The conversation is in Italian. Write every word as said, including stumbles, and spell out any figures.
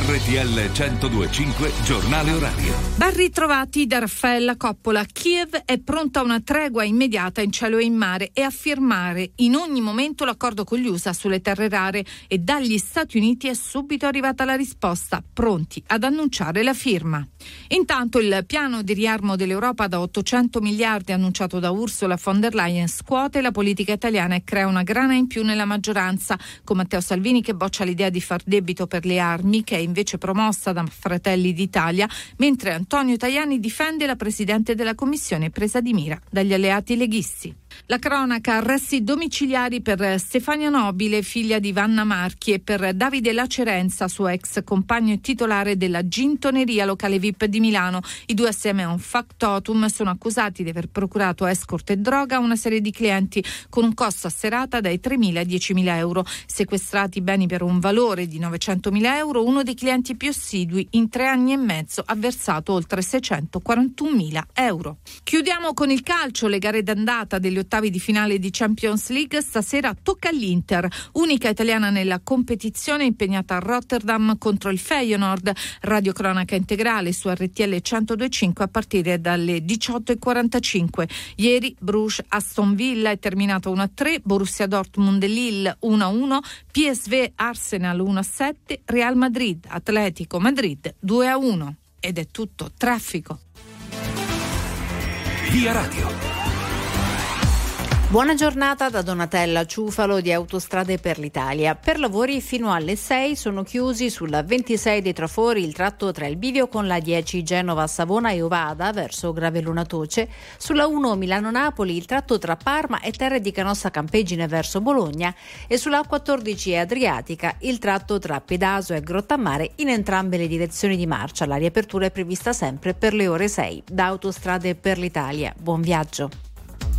R T L centodue e cinque giornale orario. Ben ritrovati da Raffaella Coppola. Kiev è pronta a una tregua immediata in cielo e in mare e a firmare in ogni momento l'accordo con gli U S A sulle terre rare, e dagli Stati Uniti è subito arrivata la risposta, pronti ad annunciare la firma. Intanto il piano di riarmo dell'Europa da ottocento miliardi annunciato da Ursula von der Leyen scuote la politica italiana e crea una grana in più nella maggioranza, con Matteo Salvini che boccia l'idea di far debito per le armi, che è invece promossa da Fratelli d'Italia, mentre Antonio Tajani difende la Presidente della Commissione presa di mira dagli alleati leghisti. La cronaca: arresti domiciliari per Stefania Nobile, figlia di Vanna Marchi, e per Davide Lacerenza, suo ex compagno e titolare della gintoneria locale V I P di Milano. I due, assieme a un factotum, sono accusati di aver procurato escort e droga a una serie di clienti con un costo a serata dai tremila ai diecimila euro. Sequestrati beni per un valore di novecentomila euro, uno dei clienti più assidui in tre anni e mezzo ha versato oltre seicentoquarantunomila euro. Chiudiamo con il calcio. Le gare d'andata degli ottavi di finale di Champions League. Stasera tocca all'Inter, unica italiana nella competizione, impegnata a Rotterdam contro il Feyenoord. Radiocronaca integrale su R T L centodue e cinque a partire dalle diciotto e quarantacinque. Ieri Bruges Aston Villa è terminato uno a tre, Borussia Dortmund Lille uno a uno, P S V Arsenal uno a sette, Real Madrid Atletico Madrid due a uno. Ed è tutto traffico. Via Radio. Buona giornata da Donatella Ciufalo di Autostrade per l'Italia. Per lavori fino alle sei sono chiusi sulla ventisei dei Trafori il tratto tra il bivio con la dieci Genova Savona e Ovada verso Gravellona Toce, sulla uno Milano-Napoli il tratto tra Parma e Terre di Canossa Campegine verso Bologna, e sulla quattordici Adriatica il tratto tra Pedaso e Grottammare in entrambe le direzioni di marcia. La riapertura è prevista sempre per le ore sei. Da Autostrade per l'Italia. Buon viaggio.